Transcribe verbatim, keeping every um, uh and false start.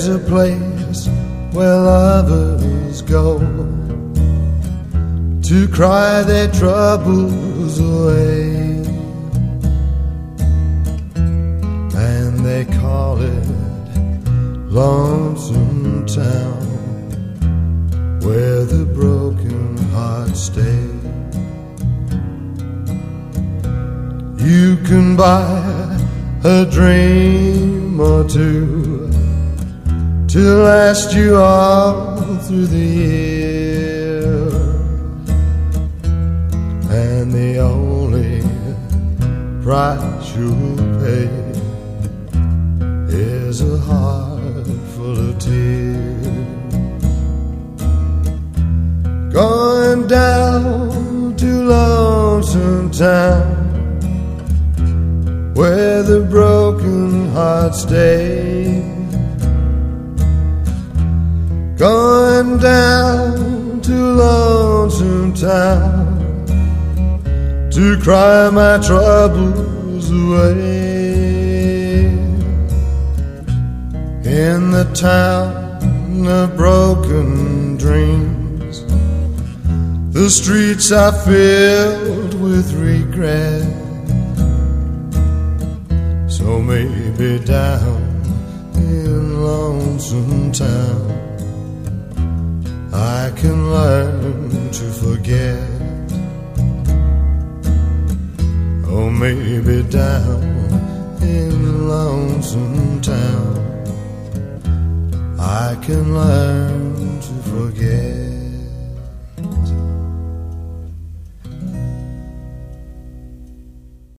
There's a place where lovers go to cry their troubles away, and they call it Lonesome Town, where the broken hearts stay. You can buy a dream or two to last you all through the year, and the only price you'll pay is a heart full of tears. Going down to Lonesome Town, where the broken hearts stay. Going down to Lonesome Town to cry my troubles away. In the town of broken dreams, the streets are filled with regret. So maybe down in Lonesome Town I can learn to forget. Oh, maybe down in Lonesome Town I can learn to